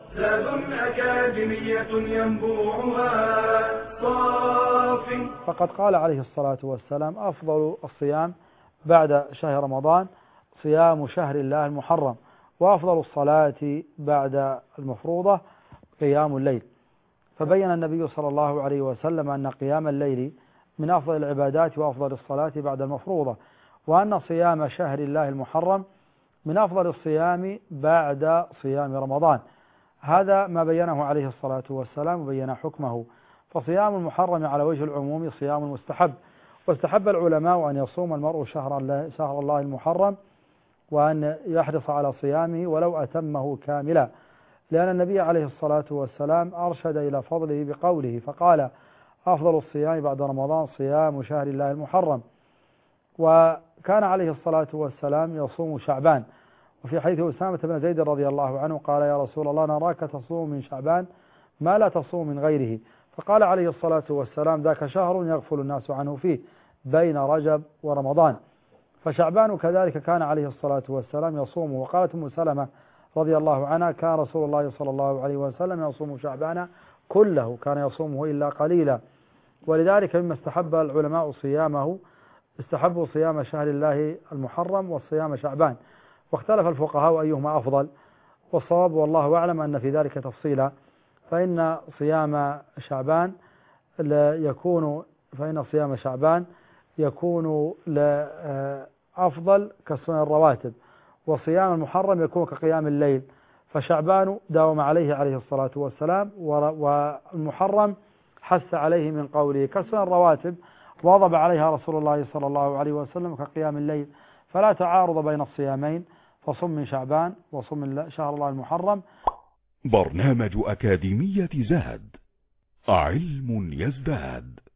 زاد أكاديمية ينبوعها صاف. فقد قال عليه الصلاة والسلام: أفضل الصيام بعد شهر رمضان صيام شهر الله المحرم، وأفضل الصلاة بعد المفروضة قيام الليل. فبين النبي صلى الله عليه وسلم أن قيام الليل من أفضل العبادات وأفضل الصلاة بعد المفروضة، وأن صيام شهر الله المحرم من أفضل الصيام بعد صيام رمضان. هذا ما بينه عليه الصلاة والسلام وبين حكمه. فصيام المحرم على وجه العموم صيام مستحب، واستحب العلماء أن يصوم المرء شهر الله المحرم، وأن يحرص على صيامه ولو أتمه كاملا، لأن النبي عليه الصلاة والسلام أرشد إلى فضله بقوله، فقال: أفضل الصيام بعد رمضان صيام شهر الله المحرم. وكان عليه الصلاة والسلام يصوم شعبان، وفي حديث أسامة بن زيد رضي الله عنه قال: يا رسول الله نراك تصوم من شعبان ما لا تصوم من غيره، فقال عليه الصلاة والسلام: ذاك شهر يغفل الناس عنه فيه بين رجب ورمضان. فشعبان كذلك كان عليه الصلاة والسلام يصومه. وقالت أم سلمة رضي الله عنها: كان رسول الله صلى الله عليه وسلم يصوم شعبان كله، كان يصومه إلا قليلا. ولذلك مما استحب العلماء صيامه استحبوا صيام شهر الله المحرم وصيام شعبان، واختلف الفقهاء أيهما أفضل، والصواب والله أعلم أن في ذلك تفصيلا. فإن صيام شعبان يكون أفضل كسنن الرواتب، وصيام المحرم يكون كقيام الليل. فشعبان داوم عليه الصلاة والسلام، والمحرم حث عليه من قوله كسنن الرواتب، واظب عليها رسول الله صلى الله عليه وسلم كقيام الليل. فلا تعارض بين الصيامين، فصم من شعبان وصم من شهر الله المحرم. برنامج أكاديمية زاد، علم يزداد.